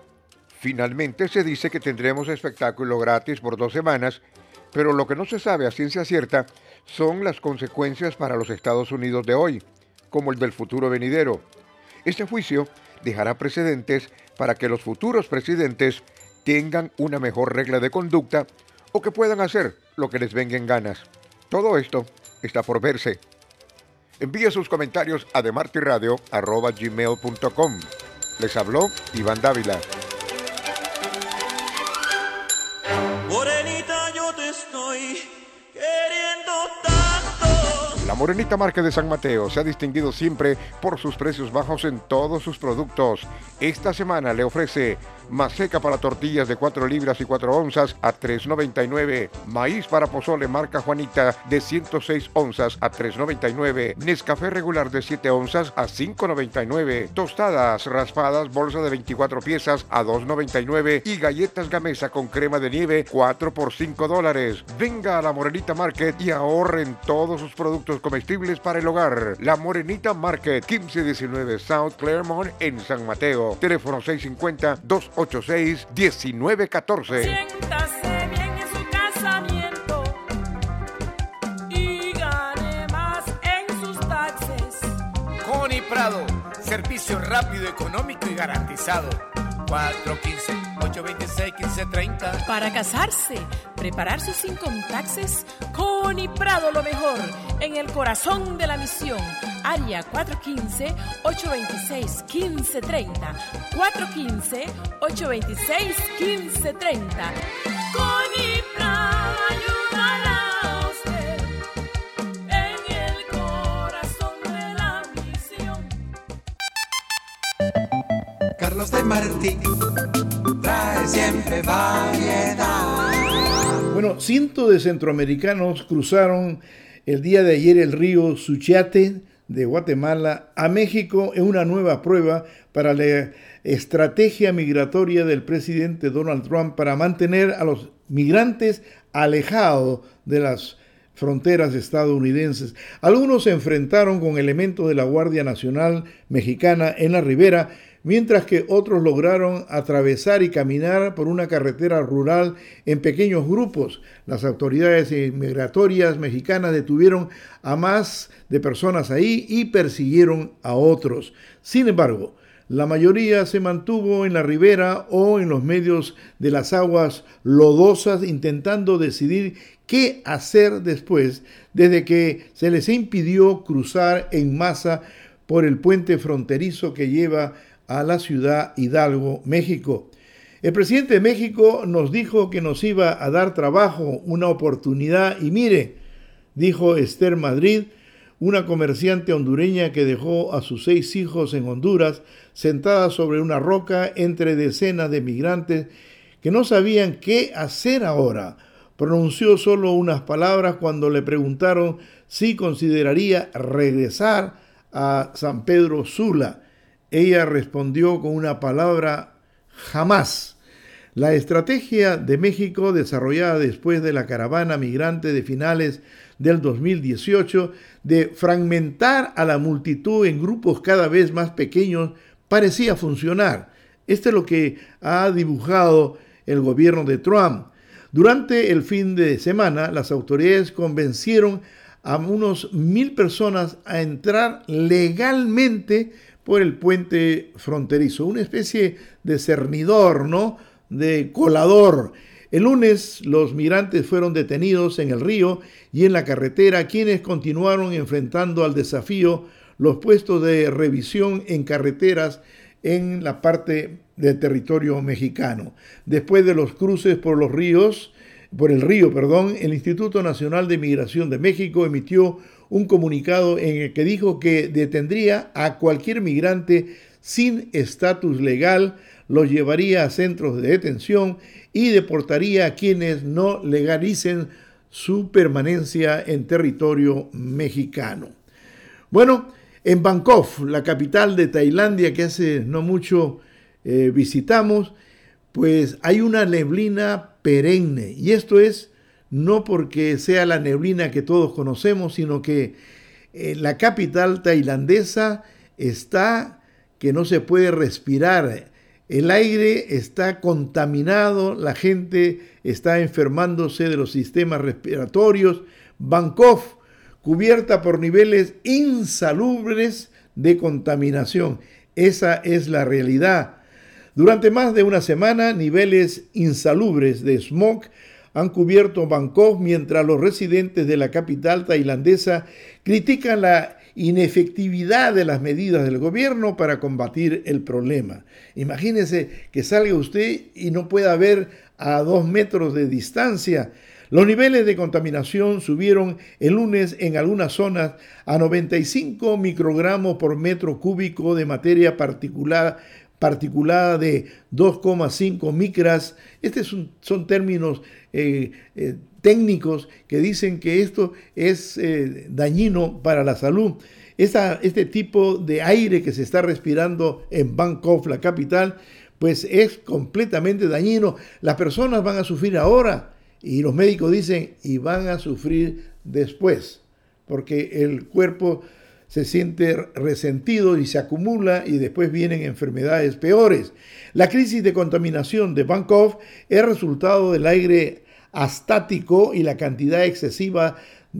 Speaker 7: Finalmente se dice que tendremos espectáculo gratis por dos semanas, pero lo que no se sabe a ciencia cierta son las consecuencias para los Estados Unidos de hoy, como el del futuro venidero. Este juicio dejará precedentes para que los futuros presidentes tengan una mejor regla de conducta o que puedan hacer lo que les venga en ganas. Todo esto está por verse. Envíe sus comentarios a demartiradio arroba gmail punto com. Les habló Iván Dávila.
Speaker 8: Morenita, yo te estoy queriendo tanto.
Speaker 7: La Morenita Market de San Mateo se ha distinguido siempre por sus precios bajos en todos sus productos. Esta semana le ofrece maseca para tortillas de cuatro libras y cuatro onzas a tres noventa y nueve. Maíz para pozole marca Juanita de ciento seis onzas a tres noventa y nueve. Nescafé regular de siete onzas a cinco noventa y nueve. Tostadas raspadas bolsa de veinticuatro piezas a dos noventa y nueve. Y galletas Gamesa con crema de nieve cuatro por cinco dólares. Venga a la Morenita Market y ahorren todos sus productos comestibles para el hogar. La Morenita Market, quince diecinueve South Claremont en San Mateo. Teléfono seis cinco cero, dos ocho seis, uno nueve uno cuatro.
Speaker 5: Siéntase bien en su casamiento y gane más en sus taxes.
Speaker 6: Connie Prado, servicio rápido, económico y garantizado. cuatro uno cinco, ocho dos seis, uno cinco tres cero.
Speaker 5: Para casarse, preparar sus income taxes, Connie Prado lo mejor, en el corazón de la misión. Área cuatro uno cinco, ocho dos seis, uno cinco tres cero. cuatro uno cinco, ocho dos seis, uno cinco tres cero. Connie Prado ayudará a usted en el corazón de la misión.
Speaker 8: Carlos de Martí trae siempre variedad.
Speaker 2: Bueno, cientos de centroamericanos cruzaron el día de ayer el río Suchiate de Guatemala a México en una nueva prueba para la estrategia migratoria del presidente Donald Trump para mantener a los migrantes alejado de las fronteras estadounidenses. Algunos se enfrentaron con elementos de la Guardia Nacional Mexicana en la ribera, mientras que otros lograron atravesar y caminar por una carretera rural en pequeños grupos. Las autoridades migratorias mexicanas detuvieron a más de personas ahí y persiguieron a otros. Sin embargo, la mayoría se mantuvo en la ribera o en los medios de las aguas lodosas, intentando decidir qué hacer después, desde que se les impidió cruzar en masa por el puente fronterizo que lleva a la ciudad Hidalgo, México. El presidente de México nos dijo que nos iba a dar trabajo, una oportunidad, y mire, dijo Esther Madrid, una comerciante hondureña que dejó a sus seis hijos en Honduras, sentada sobre una roca entre decenas de migrantes que no sabían qué hacer ahora. Pronunció solo unas palabras cuando le preguntaron si consideraría regresar a San Pedro Sula. Ella respondió con una palabra: jamás. La estrategia de México, desarrollada después de la caravana migrante de finales del dos mil dieciocho, de fragmentar a la multitud en grupos cada vez más pequeños, parecía funcionar. Esto es lo que ha dibujado el gobierno de Trump. Durante el fin de semana, las autoridades convencieron a unos mil personas a entrar legalmente por el puente fronterizo, una especie de cernidor, ¿no?, de colador. El lunes los migrantes fueron detenidos en el río y en la carretera, quienes continuaron enfrentando al desafío los puestos de revisión en carreteras en la parte del territorio mexicano. Después de los cruces por los ríos, por el río, perdón, el Instituto Nacional de Migración de México emitió un comunicado en el que dijo que detendría a cualquier migrante sin estatus legal, los llevaría a centros de detención y deportaría a quienes no legalicen su permanencia en territorio mexicano. Bueno, en Bangkok, la capital de Tailandia, que hace no mucho eh, visitamos, pues hay una neblina perenne, y esto es no porque sea la neblina que todos conocemos, sino que eh, la capital tailandesa está que no se puede respirar. El aire está contaminado, la gente está enfermándose de los sistemas respiratorios. Bangkok, cubierta por niveles insalubres de contaminación. Esa es la realidad. Durante más de una semana, niveles insalubres de smog han cubierto Bangkok, mientras los residentes de la capital tailandesa critican la inefectividad de las medidas del gobierno para combatir el problema. Imagínese que salga usted y no pueda ver a dos metros de distancia. Los niveles de contaminación subieron el lunes en algunas zonas a noventa y cinco microgramos por metro cúbico de materia particular, particulada de dos coma cinco micras. Estos son, son términos eh, eh, técnicos que dicen que esto es eh, dañino para la salud. Esta, este tipo de aire que se está respirando en Bangkok, la capital, pues es completamente dañino. Las personas van a sufrir ahora y los médicos dicen y van a sufrir después, porque el cuerpo se siente resentido y se acumula y después vienen enfermedades peores. La crisis de contaminación de Bangkok es resultado del aire astático y la cantidad excesiva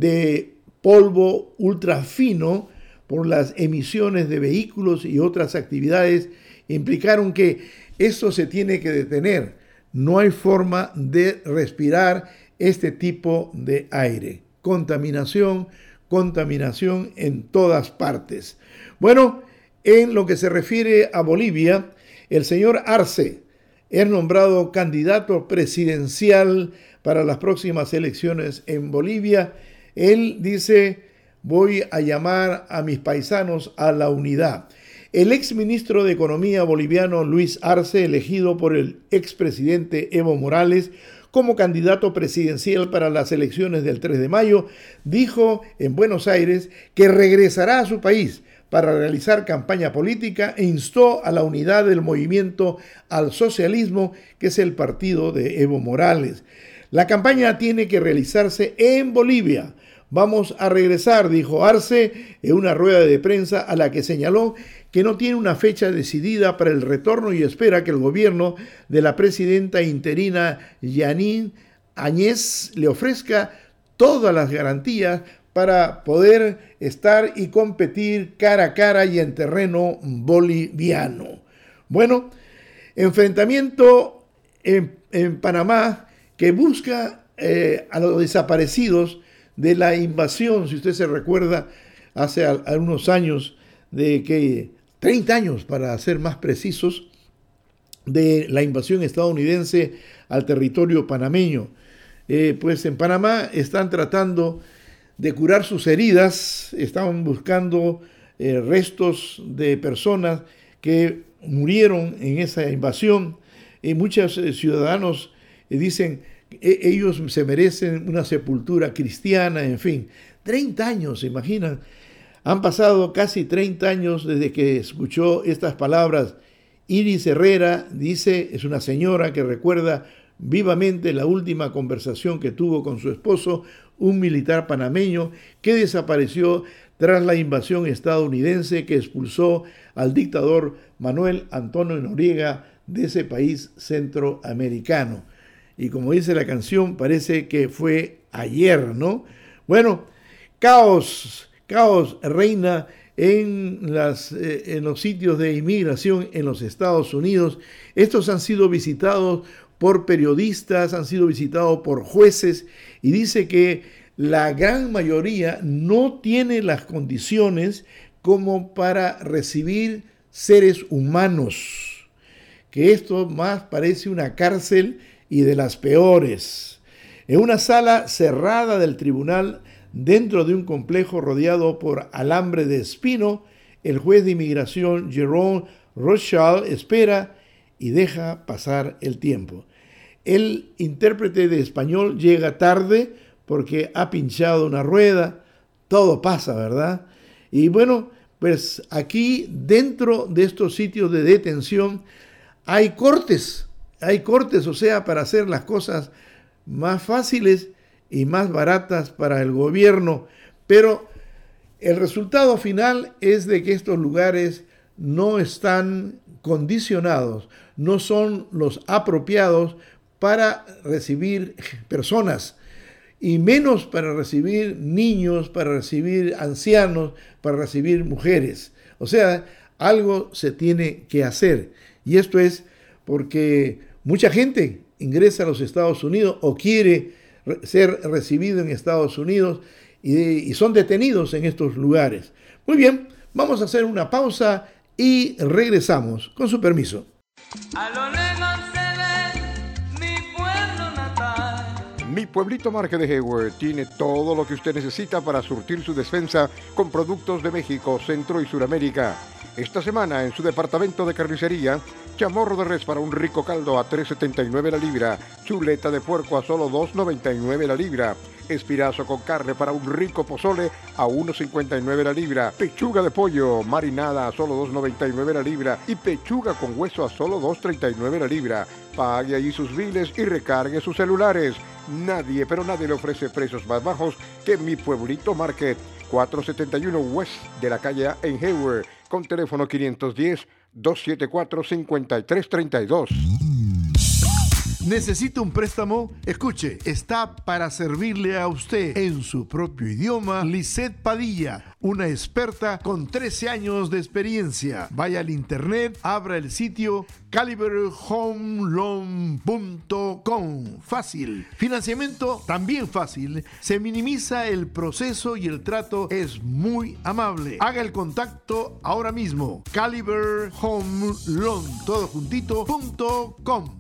Speaker 2: de polvo ultrafino por las emisiones de vehículos y otras actividades implicaron que esto se tiene que detener. No hay forma de respirar este tipo de aire. Contaminación, contaminación en todas partes. Bueno, en lo que se refiere a Bolivia, el señor Arce es nombrado candidato presidencial para las próximas elecciones en Bolivia. Él dice: voy a llamar a mis paisanos a la unidad. El exministro de Economía boliviano Luis Arce, elegido por el expresidente Evo Morales como candidato presidencial para las elecciones del tres de mayo, dijo en Buenos Aires que regresará a su país para realizar campaña política e instó a la unidad del movimiento al socialismo, que es el partido de Evo Morales. La campaña tiene que realizarse en Bolivia. Vamos a regresar, dijo Arce en una rueda de prensa a la que señaló que no tiene una fecha decidida para el retorno y espera que el gobierno de la presidenta interina Yanine Áñez le ofrezca todas las garantías para poder estar y competir cara a cara y en terreno boliviano. Bueno, enfrentamiento en, en Panamá que busca eh, a los desaparecidos de la invasión, si usted se recuerda, hace algunos años, de que treinta años para ser más precisos, de la invasión estadounidense al territorio panameño. Eh, pues en Panamá están tratando de curar sus heridas, están buscando eh, restos de personas que murieron en esa invasión, y muchos eh, ciudadanos eh, dicen que ellos se merecen una sepultura cristiana, en fin. treinta años, ¿se imaginan? Han pasado casi treinta años desde que escuchó estas palabras. Iris Herrera dice, es una señora que recuerda vivamente la última conversación que tuvo con su esposo, un militar panameño que desapareció tras la invasión estadounidense que expulsó al dictador Manuel Antonio Noriega de ese país centroamericano. Y como dice la canción, parece que fue ayer, ¿no? Bueno, caos, caos reina en, las, eh, en los sitios de inmigración en los Estados Unidos. Estos han sido visitados por periodistas, han sido visitados por jueces, y dice que la gran mayoría no tiene las condiciones como para recibir seres humanos, que esto más parece una cárcel y de las peores. En una sala cerrada del tribunal, dentro de un complejo rodeado por alambre de espino, el juez de inmigración Jerome Rothschild espera y deja pasar el tiempo. El intérprete de español llega tarde porque ha pinchado una rueda. Todo pasa, ¿verdad? Y bueno, pues aquí dentro de estos sitios de detención hay cortes, hay cortes, o sea, para hacer las cosas más fáciles y más baratas para el gobierno. Pero el resultado final es de que estos lugares no están condicionados, no son los apropiados para recibir personas, y menos para recibir niños, para recibir ancianos, para recibir mujeres. O sea, algo se tiene que hacer. Y esto es porque mucha gente ingresa a los Estados Unidos o quiere ser recibido en Estados Unidos y, y son detenidos en estos lugares. Muy bien, vamos a hacer una pausa y regresamos, con su permiso.
Speaker 4: A lo lejos se ve mi pueblo natal.
Speaker 7: Mi pueblito Market de Hayward tiene todo lo que usted necesita para surtir su despensa con productos de México, Centro y Suramérica. Esta semana en su departamento de carnicería, chamorro de res para un rico caldo a tres setenta y nueve la libra, chuleta de puerco a solo dos noventa y nueve la libra, espinazo con carne para un rico pozole a uno cincuenta y nueve la libra, pechuga de pollo marinada a solo dos noventa y nueve la libra y pechuga con hueso a solo dos treinta y nueve la libra. Pague allí sus biles y recargue sus celulares. Nadie, pero nadie le ofrece precios más bajos que Mi Pueblito Market, cuatrocientos setenta y uno West de la calle en Hayward, con teléfono quinientos diez, doscientos setenta y cuatro, cincuenta y tres treinta y dos.
Speaker 2: ¿Necesita un préstamo? Escuche, está para servirle a usted en su propio idioma Lisette Padilla, una experta con trece años de experiencia. Vaya al internet, abra el sitio caliber home loan punto com. Fácil. Financiamiento también fácil. Se minimiza el proceso y el trato es muy amable. Haga el contacto ahora mismo. caliber home loan todo juntito punto com.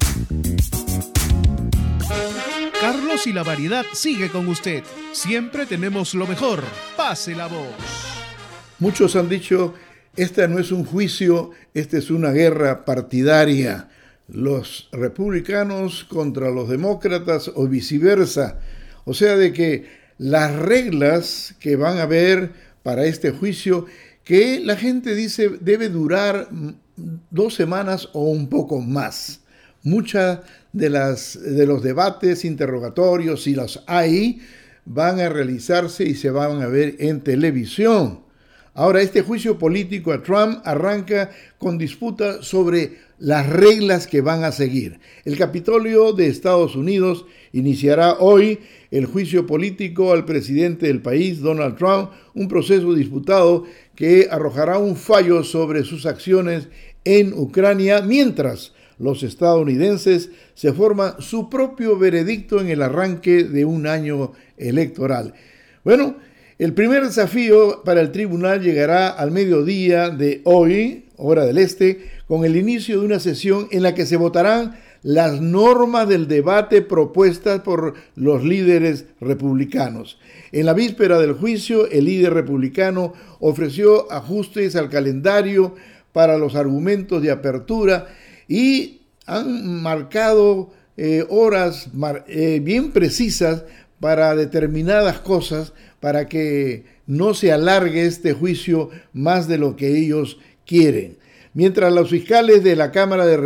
Speaker 1: Carlos y la variedad sigue con usted. Siempre tenemos lo mejor. Pase la voz.
Speaker 2: Muchos han dicho, este no es un juicio, esta es una guerra partidaria. Los republicanos contra los demócratas o viceversa. O sea, de que las reglas que van a haber para este juicio, que la gente dice debe durar dos semanas o un poco más. Muchas de, las, de los debates, interrogatorios, si los hay, van a realizarse y se van a ver en televisión. Ahora, este juicio político a Trump arranca con disputa sobre las reglas que van a seguir. El Capitolio de Estados Unidos iniciará hoy el juicio político al presidente del país, Donald Trump, un proceso disputado que arrojará un fallo sobre sus acciones en Ucrania, mientras los estadounidenses se forman su propio veredicto en el arranque de un año electoral. Bueno, el primer desafío para el tribunal llegará al mediodía de hoy, hora del este, con el inicio de una sesión en la que se votarán las normas del debate propuestas por los líderes republicanos. En la víspera del juicio, el líder republicano ofreció ajustes al calendario para los argumentos de apertura y han marcado eh, horas mar, eh, bien precisas para determinadas cosas, para que no se alargue este juicio más de lo que ellos quieren. Mientras los fiscales de la Cámara de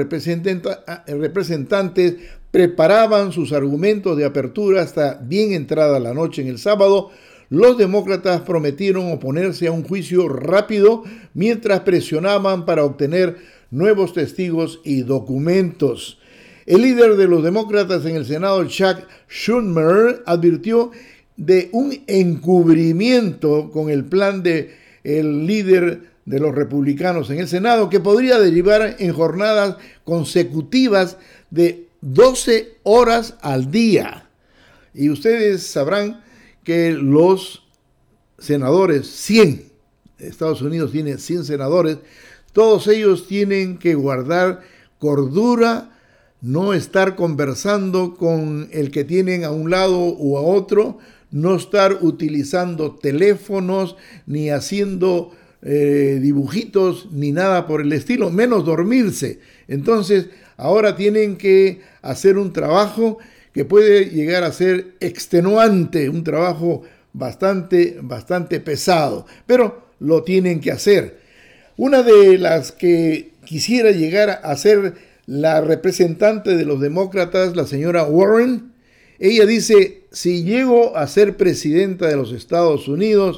Speaker 2: Representantes preparaban sus argumentos de apertura hasta bien entrada la noche en el sábado, los demócratas prometieron oponerse a un juicio rápido mientras presionaban para obtener nuevos testigos y documentos. El líder de los demócratas en el Senado, Chuck Schumer, advirtió de un encubrimiento con el plan del líder de los republicanos en el Senado, que podría derivar en jornadas consecutivas de doce horas al día. Y ustedes sabrán que los senadores, cien, Estados Unidos tiene cien senadores, todos ellos tienen que guardar cordura, no estar conversando con el que tienen a un lado o a otro, no estar utilizando teléfonos, ni haciendo eh, dibujitos, ni nada por el estilo, menos dormirse. Entonces, ahora tienen que hacer un trabajo que puede llegar a ser extenuante, un trabajo bastante, bastante pesado, pero lo tienen que hacer. Una de las que quisiera llegar a ser la representante de los demócratas, la señora Warren, ella dice, si llego a ser presidenta de los Estados Unidos,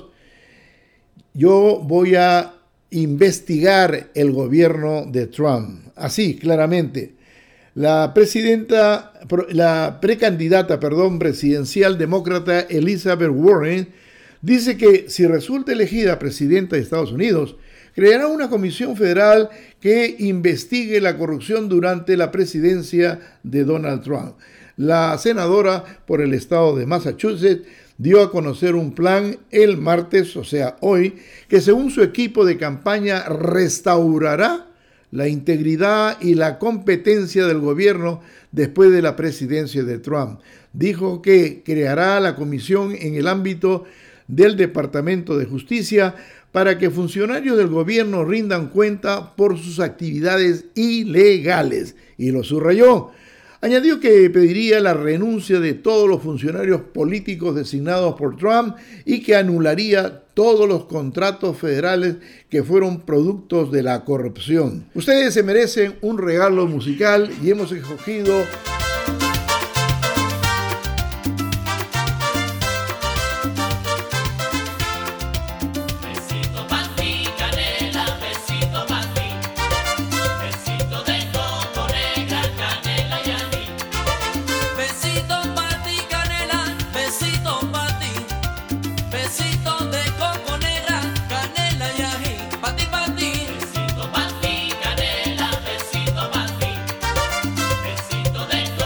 Speaker 2: yo voy a investigar el gobierno de Trump. Así, claramente. La presidenta, la precandidata, perdón, presidencial demócrata Elizabeth Warren dice que si resulta elegida presidenta de Estados Unidos, creará una comisión federal que investigue la corrupción durante la presidencia de Donald Trump. La senadora por el estado de Massachusetts dio a conocer un plan el martes, o sea, hoy, que según su equipo de campaña restaurará la integridad y la competencia del gobierno después de la presidencia de Trump. Dijo que creará la comisión en el ámbito del Departamento de Justicia para que funcionarios del gobierno rindan cuenta por sus actividades ilegales, y lo subrayó. Añadió que pediría la renuncia de todos los funcionarios políticos designados por Trump y que anularía todos los contratos federales que fueron productos de la corrupción. Ustedes se merecen un regalo musical y hemos escogido
Speaker 9: Besito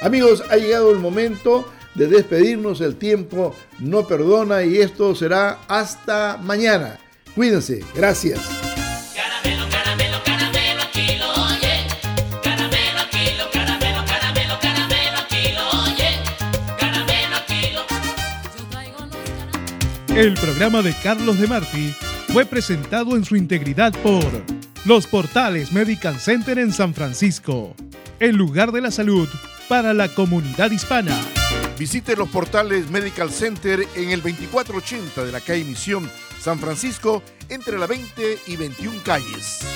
Speaker 2: Amigos, ha llegado el momento de despedirnos. El tiempo no perdona y esto será hasta mañana. Cuídense. Gracias.
Speaker 8: Caramelo, caramelo, caramelo a kilo, oye. Caramelo a kilo, caramelo, caramelo, caramelo a kilo, oye. Caramelo a kilo.
Speaker 1: El programa de Carlos de Marti fue presentado en su integridad por Los Portales Medical Center en San Francisco, el lugar de la salud para la comunidad hispana.
Speaker 9: Visite Los Portales Medical Center en el veinticuatro ochenta de la calle Misión, San Francisco, entre la veinte y veintiuna calles.